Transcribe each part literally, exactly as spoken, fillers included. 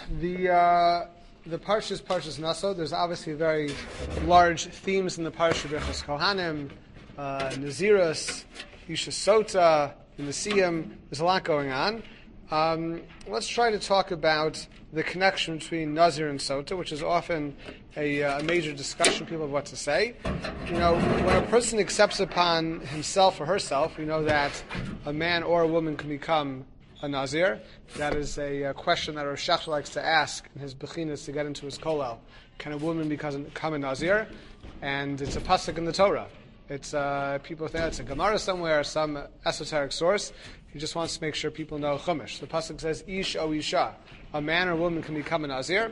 The uh, the parsha is Parshas Naso. There's obviously very large themes in the parsha: Birchas Kohanim, uh, Nazirus, Isha Sota, the Nesiim. There's a lot going on. Um, let's try to talk about the connection between Nazir and Sota, which is often a, uh, a major discussion. People have what to say. You know, when a person accepts upon himself or herself, we know that a man or a woman can become a Nazir. That is a, a question that Rosh Hashanah likes to ask in his bechinas to get into his kollel. Can a woman become a Nazir? And it's a pasuk in the Torah. It's uh, people think it's a Gemara somewhere, some esoteric source. He just wants to make sure people know Chumash. The pasuk says, "Ish o isha," a man or woman can become a Nazir.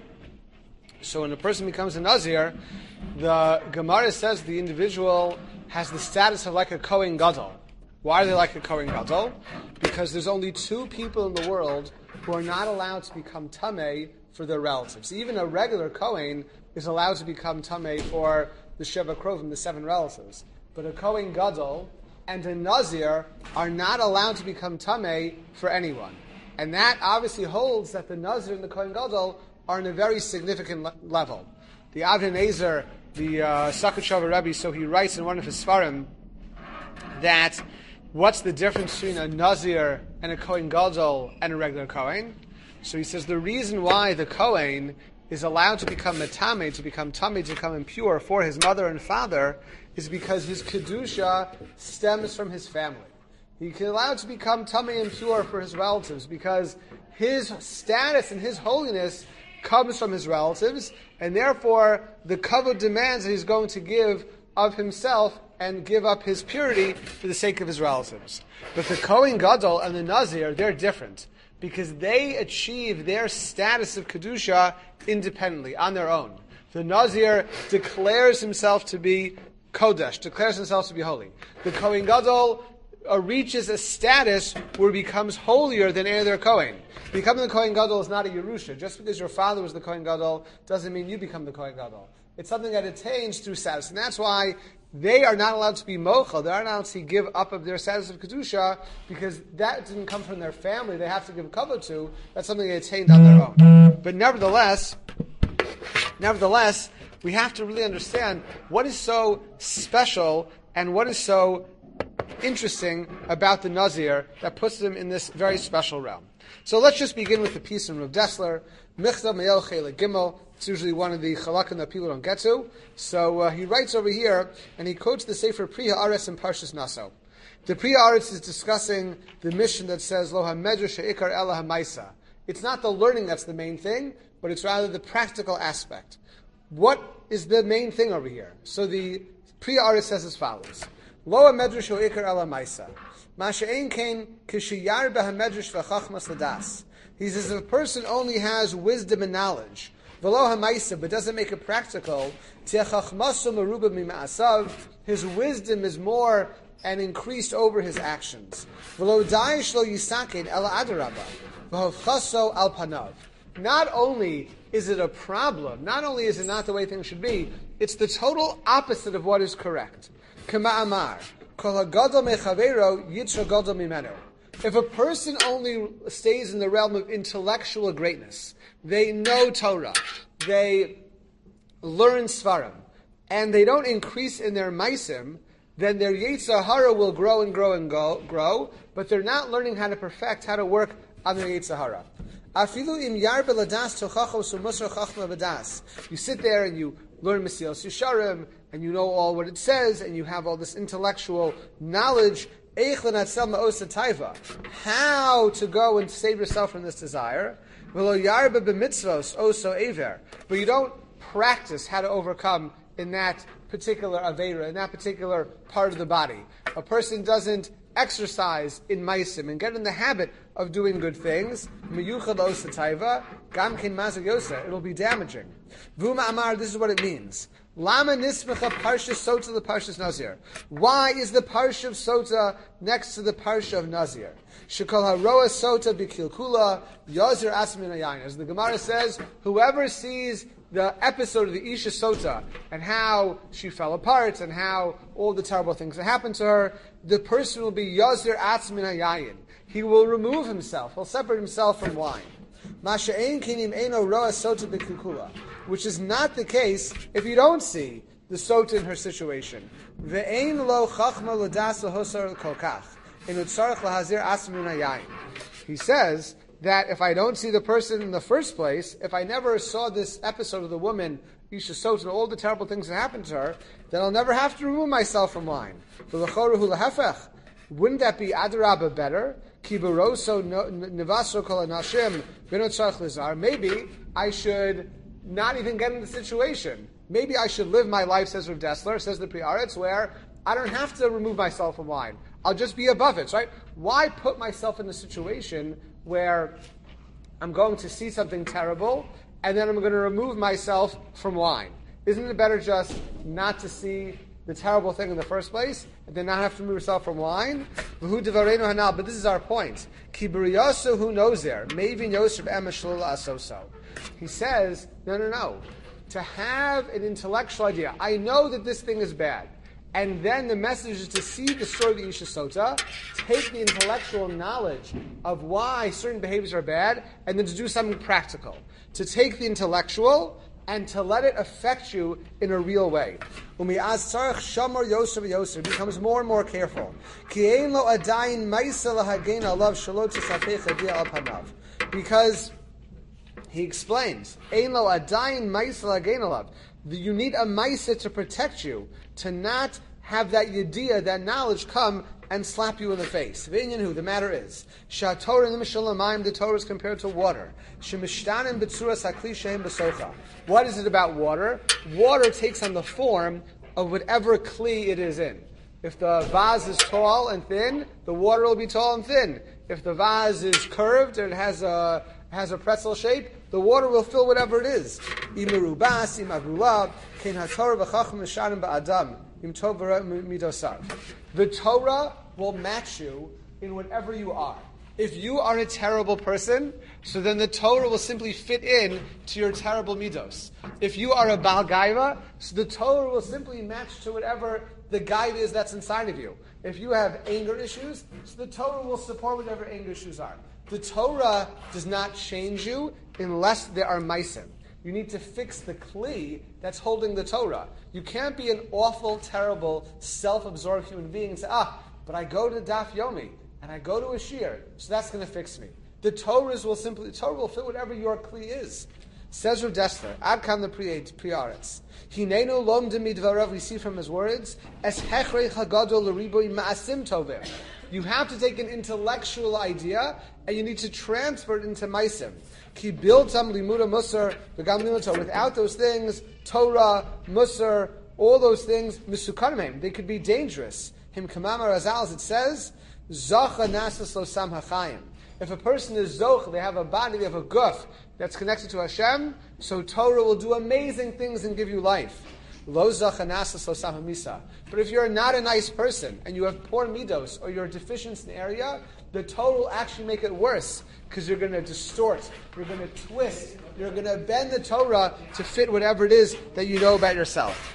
So when a person becomes a Nazir, the Gemara says the individual has the status of like a Kohen Gadol. Why are they like a Kohen Gadol? Because there's only two people in the world who are not allowed to become Tameh for their relatives. Even a regular Kohen is allowed to become Tameh for the Sheva Krovim, the seven relatives. But a Kohen Gadol and a Nazir are not allowed to become Tameh for anyone. And that obviously holds that the Nazir and the Kohen Gadol are in a very significant le- level. The Avnei Nezer, the uh, Sakhatshover Rebbe, so he writes in one of his Sfarim that what's the difference between a Nazir and a Kohen Gadol and a regular Kohen? So he says the reason why the Kohen is allowed to become Metame, to become Tameh, to become impure for his mother and father, is because his Kedusha stems from his family. He's allowed to become Tameh and pure for his relatives because his status and his holiness comes from his relatives, and therefore the kavod demands that he's going to give of himself and give up his purity for the sake of his relatives. But the Kohen Gadol and the Nazir, they're different because they achieve their status of Kedusha independently, on their own. The Nazir declares himself to be Kodesh, declares himself to be holy. The Kohen Gadol uh, reaches a status where he becomes holier than any other Kohen. Becoming the Kohen Gadol is not a Yerusha. Just because your father was the Kohen Gadol doesn't mean you become the Kohen Gadol. It's something that attains through status. And that's why they are not allowed to be mochel. They are not allowed to give up of their status of Kedusha because that didn't come from their family. They have to give kavod to. That's something they attained on their own. But nevertheless, nevertheless, we have to really understand what is so special and what is so interesting about the Nazir that puts them in this very special realm. So let's just begin with the piece in Rav Dessler, Michtav Me'el Chelik Gimel. It's usually one of the chalakim that people don't get to. So uh, he writes over here, and he quotes the Sefer Pri Haaretz in Parshas Naso. The Pri Haaretz is discussing the mission that says, Lo HaMedrash She'ikar Ela HaMaisa. It's not the learning that's the main thing, but it's rather the practical aspect. What is the main thing over here? So the Pri Haaretz says as follows. Lo HaMedrash She'ikar Ela HaMaisa. Masha'ein Kain Kishiyar B'HaMedrash V'Chachmas L'das. He says if a person only has wisdom and knowledge, V'lo ha'maisa, but doesn't make it practical, his wisdom is more and increased over his actions. V'lo da'ish lo yisaken ela adarabba, v'hovchaso al panav. Not only is it a problem, not only is it not the way things should be, it's the total opposite of what is correct. Kama amar, kol ha'gadol mechavero yitra gadol mimeno. If a person only stays in the realm of intellectual greatness, they know Torah, they learn Svarim, and they don't increase in their Maisim, then their Yetzer Hara will grow and grow and go, grow, but they're not learning how to perfect, how to work on their Yetzer Hara. You sit there and you learn Mesilas Yesharim, and you know all what it says, and you have all this intellectual knowledge. How to go and save yourself from this desire. But you don't practice how to overcome in that particular avera, in that particular part of the body. A person doesn't exercise in maisim and get in the habit of doing good things. It'll be damaging. Vuma Amar, this is what it means. Lama nismecha parsha sota the parshas Nazir. Why is the parsha of Sota next to the parsha of Nazir? Shekol haroa sota b'kilkula yazir asmin ayayin. As the Gemara says, whoever sees the episode of the Isha Sota and how she fell apart and how all the terrible things that happened to her, the person will be yazir asmin ayayin. He will remove himself. He'll separate himself from wine. Which is not the case if you don't see the sota in her situation. He says that if I don't see the person in the first place, if I never saw this episode of the woman, Isha Sota, and all the terrible things that happened to her, then I'll never have to remove myself from line. Wouldn't that be Adarabba better? Maybe I should not even get in the situation. Maybe I should live my life, says Rav Dessler, says the Pri Aretz, where I don't have to remove myself from wine. I'll just be above it, right? Why put myself in a situation where I'm going to see something terrible and then I'm going to remove myself from wine? Isn't it better just not to see the terrible thing in the first place and then not have to remove yourself from wine? But this is our point. He says, no, no, no. To have an intellectual idea, I know that this thing is bad. And then the message is to see the story of the Isha Sota, take the intellectual knowledge of why certain behaviors are bad, and then to do something practical. To take the intellectual and to let it affect you in a real way. He becomes more and more careful. Because he explains, you need a maisa to protect you, to not have that yediyah, that knowledge, come and slap you in the face. The matter is, the Torah is compared to water. What is it about water? Water takes on the form of whatever kli it is in. If the vase is tall and thin, the water will be tall and thin. If the vase is curved and it has a has a pretzel shape, the water will fill whatever it is. The Torah will match you in whatever you are. If you are a terrible person, so then the Torah will simply fit in to your terrible midos. If you are a Baal Gaiva, so the Torah will simply match to whatever the guide is that's inside of you. If you have anger issues, so the Torah will support whatever anger issues are. The Torah does not change you unless there are maisim. You need to fix the kli that's holding the Torah. You can't be an awful, terrible, self-absorbed human being and say, ah, but I go to Daf Yomi and I go to a shir, so that's going to fix me. The Torah will simply, the Torah will fit whatever your kli is. Says Rav Dessler, Ad Kam the Pri Aretz. Hinenu lomdim midvarav, we see from his words, es hechrei chagadol l'riboi ma'asim tovim. You have to take an intellectual idea and you need to transfer it into maisim. Ki biltam limuda musar v'gam limuda. Without those things, Torah, musar, all those things, misukanim, they could be dangerous. Him kamama razal, as it says, zacha nasas lo sam hachayim. If a person is zoch, they have a body, they have a guf that's connected to Hashem, so Torah will do amazing things and give you life. Lo zacha nasas lo sam hamisa. But if you're not a nice person and you have poor midos or you're deficient in an area, the Torah will actually make it worse because you're going to distort, you're going to twist, you're going to bend the Torah to fit whatever it is that you know about yourself.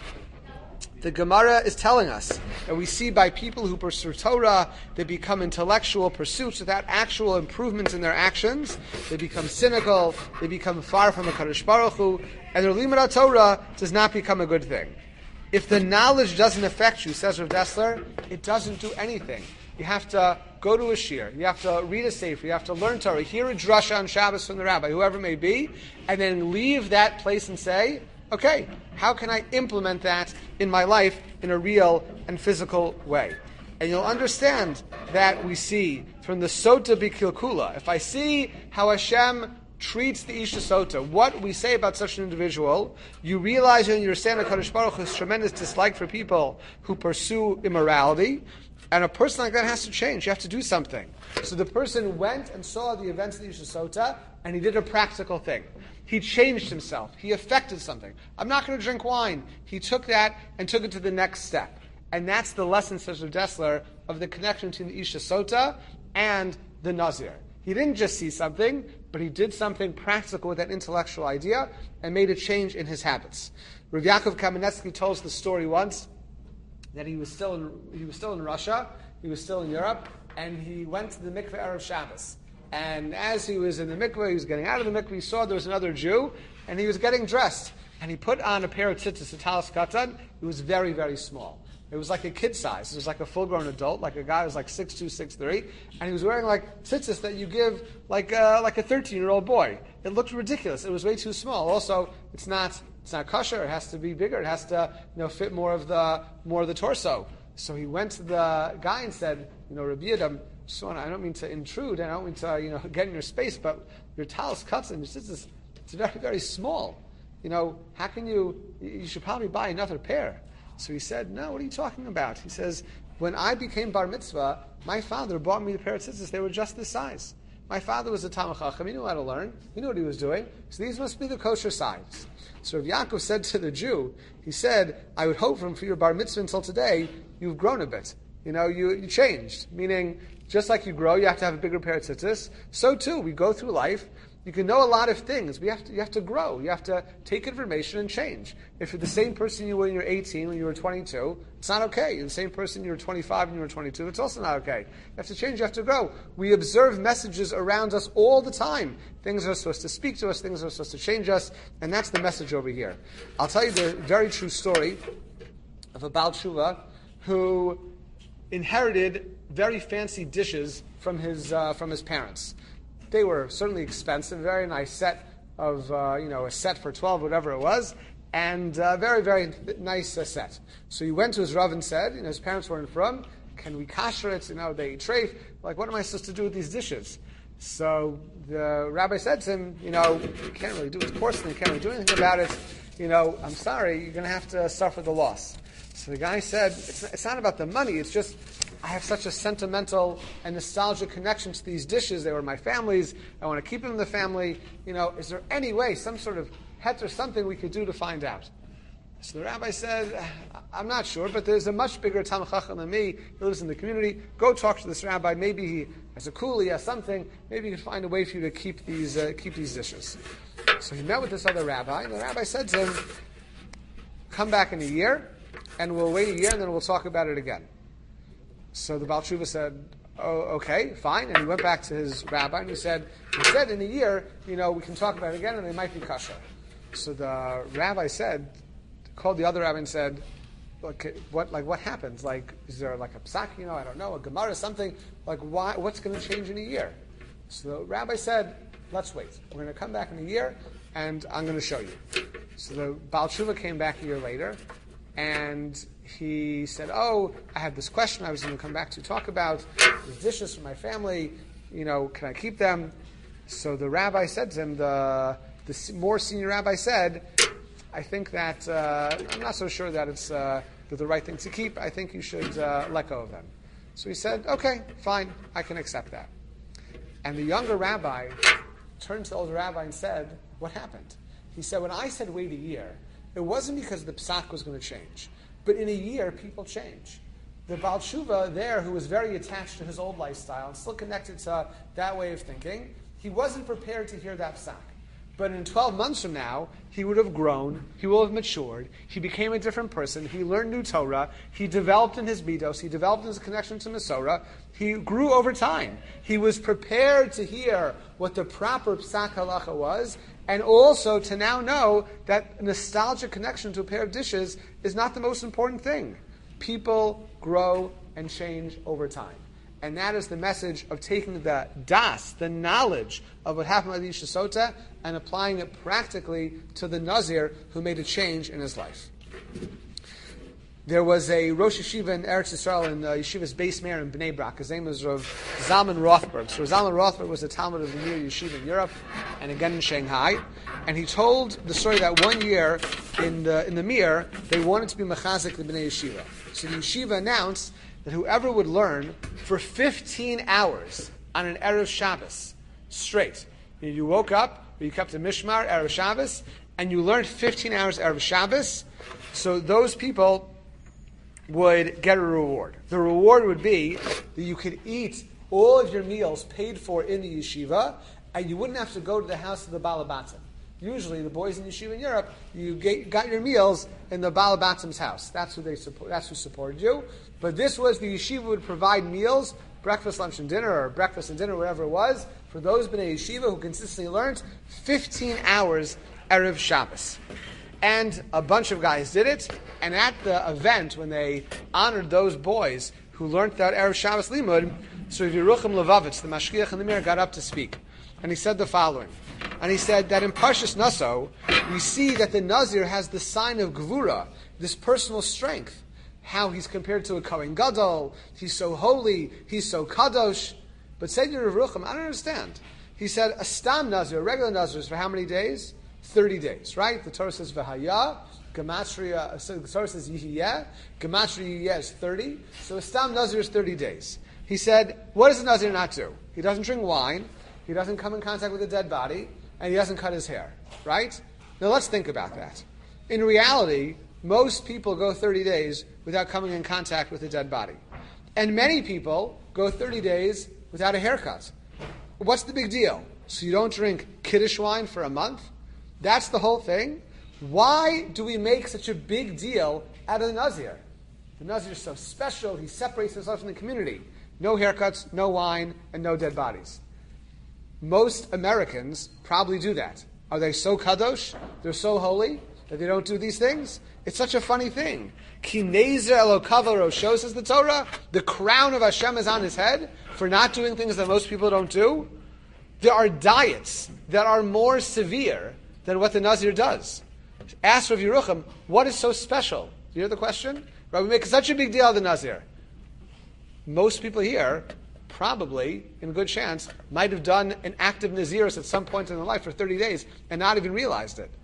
The Gemara is telling us that we see by people who pursue Torah, they become intellectual pursuits without actual improvements in their actions. They become cynical, they become far from a Kadosh Baruch Hu, and their limud Torah does not become a good thing. If the knowledge doesn't affect you, says Rav Dessler, it doesn't do anything. You have to go to a shir, you have to read a sefer, you have to learn Torah, hear a drasha on Shabbos from the rabbi, whoever it may be, and then leave that place and say, okay, how can I implement that in my life in a real and physical way? And you'll understand that we see from the Sota B'Kilkula, if I see how Hashem treats the Isha Sota, what we say about such an individual, you realize and you understand that HaKadosh Baruch Hu's tremendous dislike for people who pursue immorality, and a person like that has to change. You have to do something. So the person went and saw the events of the Isha Sota, and he did a practical thing. He changed himself. He affected something. I'm not going to drink wine. He took that and took it to the next step. And that's the lesson, says Rav Dessler, of the connection between the Isha Sota and the Nazir. He didn't just see something, but he did something practical with that intellectual idea and made a change in his habits. Rav Yaakov Kamenetsky told us the story once that he was still in, he was still in Russia, he was still in Europe, and he went to the mikveh Erev Shabbos. And as he was in the mikveh, he was getting out of the mikveh, he saw there was another Jew, and he was getting dressed. And he put on a pair of tzitzis, a talis katan. It was very, very small. It was like a kid size. It was like a full-grown adult, like a guy who was like six two, six three, and he was wearing like tzitzis that you give like a, like a thirteen-year-old boy. It looked ridiculous. It was way too small. Also, it's not it's not kosher. It has to be bigger. It has to you know fit more of the more of the torso. So he went to the guy and said, you know, Rabbi Adam, so I don't mean to intrude, and I don't mean to you know get in your space, but your talis katan, your tzitzis, it's very, very small. You know, how can you, you should probably buy another pair. So he said, no, what are you talking about? He says, when I became bar mitzvah, my father bought me the pair of tzitzis. They were just this size. My father was a Talmid Chacham. He knew how to learn. He knew what he was doing. So these must be the kosher size. So Rav Yaakov said to the Jew, he said, I would hope from for your bar mitzvah until today, you've grown a bit. You know, you, you changed. Meaning, just like you grow, you have to have a bigger pair of tzitzis. So too, we go through life. You can know a lot of things, but you have to, you have to grow. You have to take information and change. If you're the same person you were when you were eighteen, when you were twenty-two, it's not okay. You're the same person you were twenty-five when you were twenty-two, it's also not okay. You have to change, you have to grow. We observe messages around us all the time. Things are supposed to speak to us, things are supposed to change us, and that's the message over here. I'll tell you the very true story of a Baal Tshuva who inherited very fancy dishes from his uh, from his parents. They were certainly expensive, very nice set of, uh, you know, a set for twelve, whatever it was, and uh, very, very nice uh, set. So he went to his Rav and said, you know, his parents weren't from, can we kasher it? You know, they eat treif. Like, what am I supposed to do with these dishes? So the rabbi said to him, you know, you can't really do it with porcelain, you can't really do anything about it. You know, I'm sorry, you're going to have to suffer the loss. So the guy said, it's not, it's not about the money, it's just, I have such a sentimental and nostalgic connection to these dishes. They were my family's. I want to keep them in the family. You know, is there any way, some sort of het or something we could do to find out? So the rabbi said, I'm not sure, but there's a much bigger Talmid Chacham than me. He lives in the community. Go talk to this rabbi. Maybe he has a kuli, has something. Maybe you can find a way for you to keep these uh, keep these dishes. So he met with this other rabbi, and the rabbi said to him, come back in a year, and we'll wait a year, and then we'll talk about it again. So the Baal Tshuva said, oh, okay, fine. And he went back to his rabbi and he said, he said in a year, you know, we can talk about it again and they might be kosher. So the rabbi said, called the other rabbi and said, like, what, like, what happens? Like, is there like a psak, you know, I don't know, a gemara, something? Like, why, what's going to change in a year? So the rabbi said, let's wait. We're going to come back in a year and I'm going to show you. So the Baal Tshuva came back a year later and he said, oh, I had this question I was going to come back to talk about. These dishes from my family, you know, can I keep them? So the rabbi said to him, the, the more senior rabbi said, I think that, uh, I'm not so sure that it's uh, the right thing to keep. I think you should uh, let go of them. So he said, okay, fine, I can accept that. And the younger rabbi turned to the older rabbi and said, what happened? He said, when I said wait a year, it wasn't because the psak was going to change. But in a year, people change. The Baal Tshuva there, who was very attached to his old lifestyle and still connected to that way of thinking, he wasn't prepared to hear that psak. But in twelve months from now, he would have grown, he will have matured, he became a different person, he learned new Torah, he developed in his midos, he developed in his connection to Masorah, he grew over time. He was prepared to hear what the proper psak halacha was, and also to now know that nostalgic connection to a pair of dishes is not the most important thing. People grow and change over time. And that is the message of taking the das, the knowledge of what happened with Isha Sota, and applying it practically to the Nazir who made a change in his life. There was a Rosh Yeshiva in Eretz Yisrael in uh, Yeshiva's Beis Meir in Bnei Brak. His name was Rav Zalman Rothberg. So Zalman Rothberg was a Talmud of the Mir Yeshiva in Europe and again in Shanghai. And he told the story that one year in the, in the Mir, they wanted to be mechazik the Bnei Yeshiva. So the Yeshiva announced that whoever would learn for fifteen hours on an Erev Shabbos, straight. You, know, you woke up, you kept a Mishmar, Erev Shabbos, and you learned fifteen hours Erev Shabbos, so those people would get a reward. The reward would be that you could eat all of your meals paid for in the yeshiva, and you wouldn't have to go to the house of the Balabatim. Usually, the boys in yeshiva in Europe, you get, got your meals in the Balabatim's house. That's who they support. That's who supported you. But this was the yeshiva would provide meals breakfast, lunch, and dinner, or breakfast and dinner, whatever it was, for those B'nai Yeshiva who consistently learned fifteen hours Erev Shabbos. And a bunch of guys did it, and at the event, when they honored those boys who learned that Erev Shabbos Limud, so Rav Yerucham Levavitz, the Mashgiach in the Mir, got up to speak. And he said the following. And he said that in Parshas Naso, we see that the Nazir has the sign of Gvura, this personal strength. How he's compared to a Kohen Gadol, he's so holy, he's so Kadosh. But said to Rav Yerucham, I don't understand. He said, a Stam Nazir, a regular Nazir, is for how many days? thirty days, right? The Torah says V'haya, Gematria, so the Torah says Yihiyeh, Gematria Yihiyeh is thirty, so a Stam Nazir is thirty days. He said, what does a Nazir not do? He doesn't drink wine, he doesn't come in contact with a dead body, and he doesn't cut his hair, right? Now let's think about that. In reality, most people go thirty days without coming in contact with a dead body. And many people go thirty days without a haircut. What's the big deal? So you don't drink Kiddush wine for a month? That's the whole thing? Why do we make such a big deal out of the Nazir? The Nazir is so special, he separates himself from the community. No haircuts, no wine, and no dead bodies. Most Americans probably do that. Are they so kadosh, they're so holy, that they don't do these things? It's such a funny thing. Ki nezer elokav al rosho, says the Torah, the crown of Hashem is on his head for not doing things that most people don't do. There are diets that are more severe than what the Nazir does. Ask Rav Yerucham, what is so special? Do you hear the question? Right, we make such a big deal of the Nazir. Most people here, probably, in good chance, might have done an act of Nazirus at some point in their life for thirty days and not even realized it.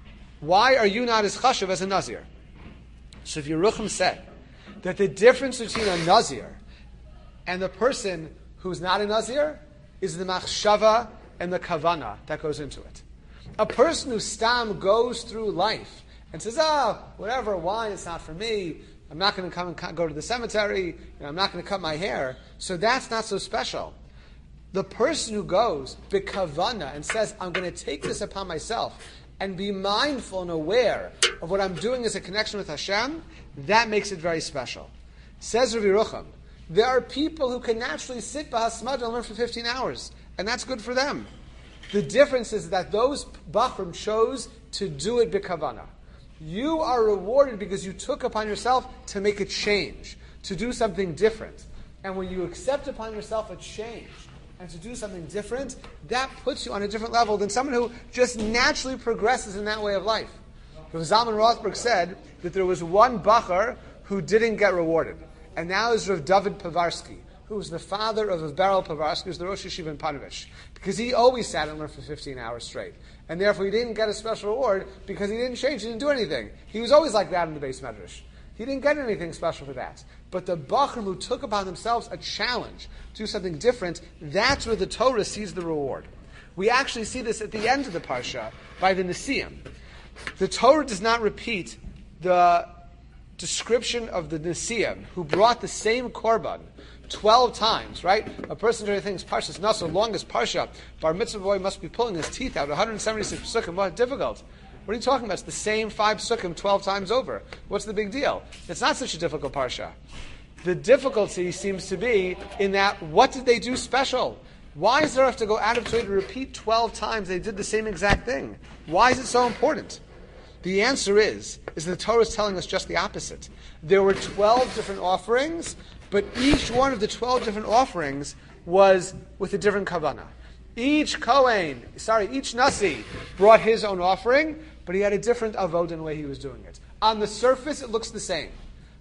Why are you not as chashuv as a Nazir? So if Yerucham said that the difference between a Nazir and the person who's not a Nazir is the machshava and the kavana that goes into it. A person who stam goes through life and says, oh, whatever, wine, it's not for me. I'm not going to come and go to the cemetery. You know, I'm not going to cut my hair. So that's not so special. The person who goes b'kavana and says, I'm going to take this upon myself and be mindful and aware of what I'm doing as a connection with Hashem, that makes it very special. Says Rav Yerucham, there are people who can naturally sit b'hasmada and learn for fifteen hours, and that's good for them. The difference is that those Bachrim chose to do it b'kavana. You are rewarded because you took upon yourself to make a change, to do something different. And when you accept upon yourself a change and to do something different, that puts you on a different level than someone who just naturally progresses in that way of life. Rav Zalman Rothberg said that there was one Bachar who didn't get rewarded. And now is Rav David Povarsky, who was the father of Beryl Povarsky, who's the Rosh Yeshiva in Panovich. Because he always sat and learned for fifteen hours straight. And therefore he didn't get a special reward because he didn't change, he didn't do anything. He was always like that in the base medrash. He didn't get anything special for that. But the Bachrim who took upon themselves a challenge to do something different, that's where the Torah sees the reward. We actually see this at the end of the Parsha by the Nesiim. The Torah does not repeat the description of the Nesiim who brought the same korban twelve times, right? A person who thinks Parshas Naso, longest Parsha, Bar Mitzvah boy must be pulling his teeth out, one hundred seventy-six psukim, what difficult. What are you talking about? It's the same five psukim twelve times over. What's the big deal? It's not such a difficult Parsha. The difficulty seems to be in that, what did they do special? Why does there have to go out of its way to repeat twelve times they did the same exact thing? Why is it so important? The answer is, is the Torah is telling us just the opposite. There were twelve different offerings, but each one of the twelve different offerings was with a different kavanah. Each Kohen, sorry, each Nasi brought his own offering, but he had a different avod in the way he was doing it. On the surface, it looks the same.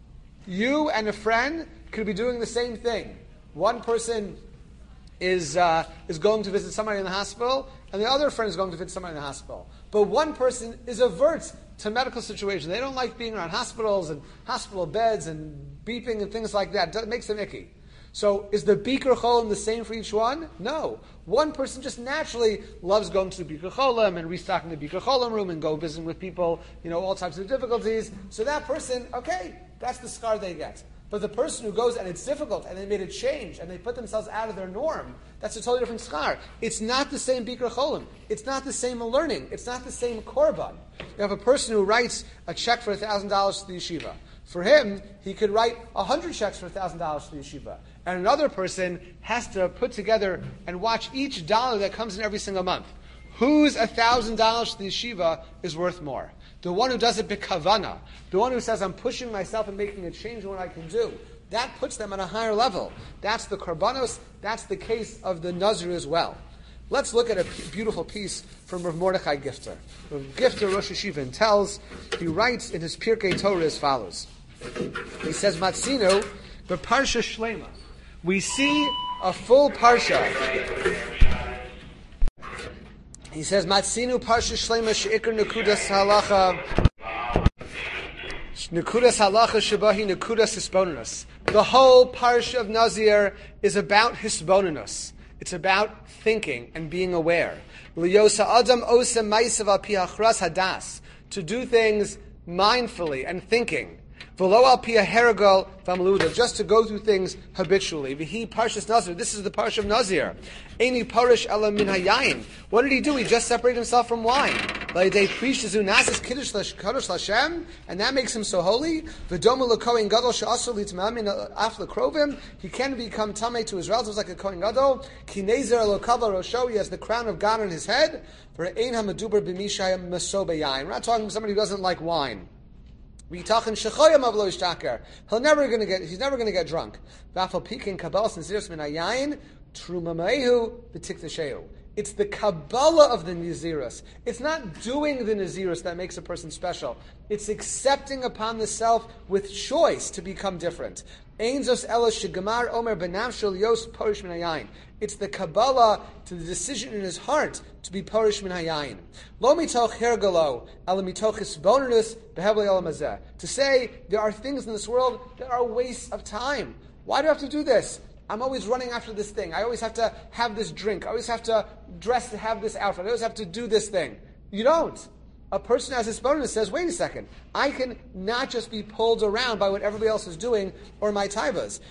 You and a friend could be doing the same thing. One person is uh, is going to visit somebody in the hospital, and the other friend is going to visit somebody in the hospital. But one person is avert to medical situations. They don't like being around hospitals and hospital beds and beeping and things like that. It makes them icky. So is the Bikur Cholim the same for each one? No. One person just naturally loves going to the Bikur Cholim and restocking the Bikur Cholim room and go visiting with people, you know, all types of difficulties. So that person, okay, that's the scar they get. But the person who goes and it's difficult and they made a change and they put themselves out of their norm, that's a totally different scar. It's not the same Bikur Cholim. It's not the same learning. It's not the same korban. You have a person who writes a check for one thousand dollars to the yeshiva. For him, he could write a hundred checks for a thousand dollars to the yeshiva. And another person has to put together and watch each dollar that comes in every single month. Whose a thousand dollars to the yeshiva is worth more? The one who does it b'kavana, the one who says, I'm pushing myself and making a change in what I can do. That puts them on a higher level. That's the korbanos, that's the case of the Nazir as well. Let's look at a p- beautiful piece from Rav Mordechai Gifter. Rav Gifter, Rosh Hashiva, tells, he writes in his Pirkei Torah as follows. He says, Matzino, b'parsha shlema. We see a full parsha. He says, Matzinu parsha shlema she'ikr nekudas halacha nekudas halacha shebahi nekudas hisbonenus. The whole parsha of Nazir is about hisbonenus. It's about thinking and being aware. Liyosa adam osa ma'asav al pi achras hadas. To do things mindfully and thinking. V'lo al pi ha'heragol v'amaluda. Just to go through things habitually. V'hi parshas Nazir. This is the parsha of Nazir. Eini parish ela min hayayin. What did he do? He just separated himself from wine. La'idei prishazu nasis kiddush kadosh l'Hashem, and that makes him so holy. V'domu l'kohen gadol she'asur litmam min af l'krovim. He can become tamei to his relatives like a kohen gadol. Ki nezer l'kavla rosho. He has the crown of God on his head. V're'ein ha'meduber b'mishayim maso b'yayin. We're not talking about somebody who doesn't like wine. He'll never gonna get. He's never going to get drunk. It's the Kabbalah of the Nazirus. It's not doing the Nazirus that makes a person special. It's accepting upon the self with choice to become different. It's the Kabbalah to the decision in his heart to be parish min hayayin. Lo mitoch hergalo, ala mitoch hisbonenus behevli elamazeh. To say there are things in this world that are wastes of time. Why do I have to do this? I'm always running after this thing. I always have to have this drink. I always have to dress to have this outfit. I always have to do this thing. You don't. A person as his bonus says, wait a second, I can not just be pulled around by what everybody else is doing or my taivas.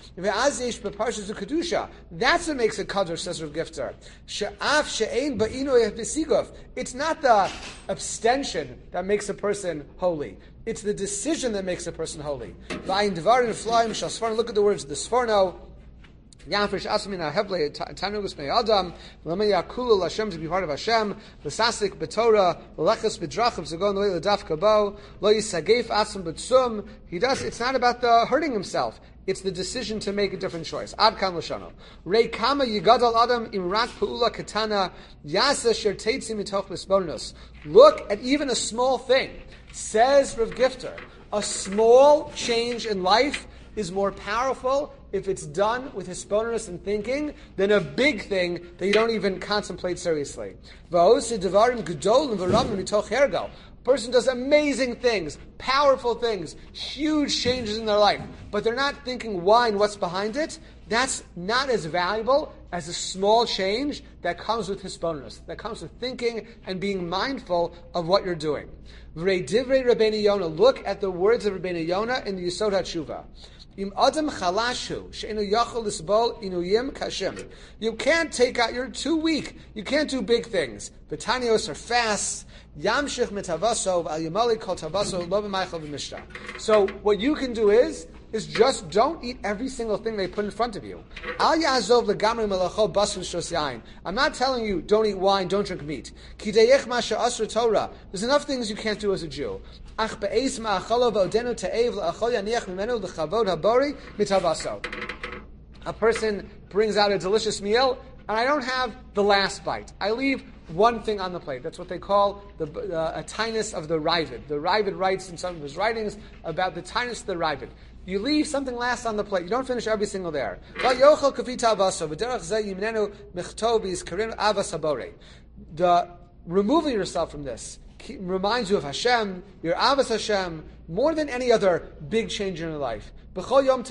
That's what makes a kadosh, says Rav Gifter. It's not the abstention that makes a person holy. It's the decision that makes a person holy. Look at the words of the Sforno. Yafresh Asmina Heble Tanugus Bnei Adam, Lama Yakulu Lashem to be part of Hashem, Lasasik Betorah, Lechas Bedrachav to go on the way to Daf Kabo, Lo Yisagef Asm B'Tsum. He does. It's not about the hurting himself. It's the decision to make a different choice. Ad Kan Lashano. Rei Kama Yigadol Adam Imrat Pu'ula Katana Yasa Sher Teitzi Mitoch Besbonus. Look at even a small thing. Says Rav Gifter, a small change in life is more powerful if it's done with hisbonenus and thinking than a big thing that you don't even contemplate seriously. A person does amazing things, powerful things, huge changes in their life, but they're not thinking why and what's behind it. That's not as valuable as a small change that comes with hisbonenus, that comes with thinking and being mindful of what you're doing. Look at the words of Rabbeinu Yonah in the Yesod HaTshuva. You can't take out, you're too weak. You can't do big things. Betanios are fast. So what you can do is, is just don't eat every single thing they put in front of you. I'm not telling you don't eat wine, don't drink meat. There's enough things you can't do as a Jew. A person brings out a delicious meal, and I don't have the last bite. I leave one thing on the plate. That's what they call the uh, a tinus of the Ravid. The Ravid writes in some of his writings about the tinus of the Ravid. You leave something last on the plate. You don't finish every single there. The removing yourself from this reminds you of Hashem, your Avos Hashem, more than any other big change in your life. When you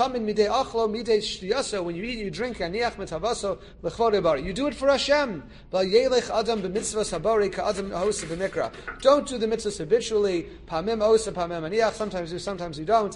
eat, you drink, you do it for Hashem. Don't do the mitzvahs habitually. Sometimes you, sometimes you don't.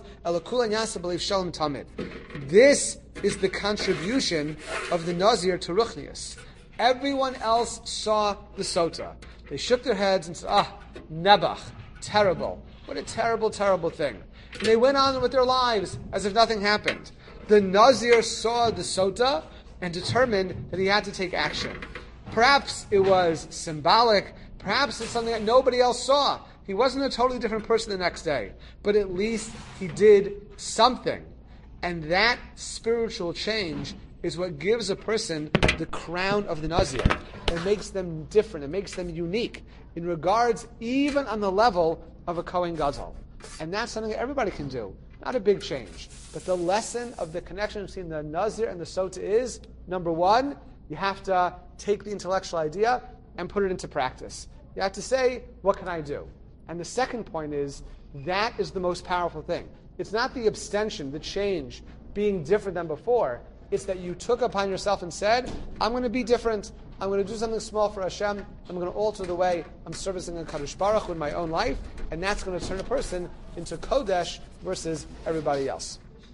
This is the contribution of the Nazir to Ruchnius. Everyone else saw the sota. They shook their heads and said, ah, Nebuch, terrible. What a terrible, terrible thing. And they went on with their lives as if nothing happened. The Nazir saw the Sota and determined that he had to take action. Perhaps it was symbolic, perhaps it's something that nobody else saw. He wasn't a totally different person the next day, but at least he did something. And that spiritual change is what gives a person the crown of the Nazir. It makes them different, it makes them unique in regards even on the level of a Kohen Gadol. And that's something that everybody can do. Not a big change. But the lesson of the connection between the Nazir and the Sota is, number one, you have to take the intellectual idea and put it into practice. You have to say, what can I do? And the second point is, that is the most powerful thing. It's not the abstention, the change, being different than before. It's that you took upon yourself and said, I'm going to be different. I'm going to do something small for Hashem. I'm going to alter the way I'm servicing a Kadosh Baruch Hu in my own life. And that's going to turn a person into Kodesh versus everybody else.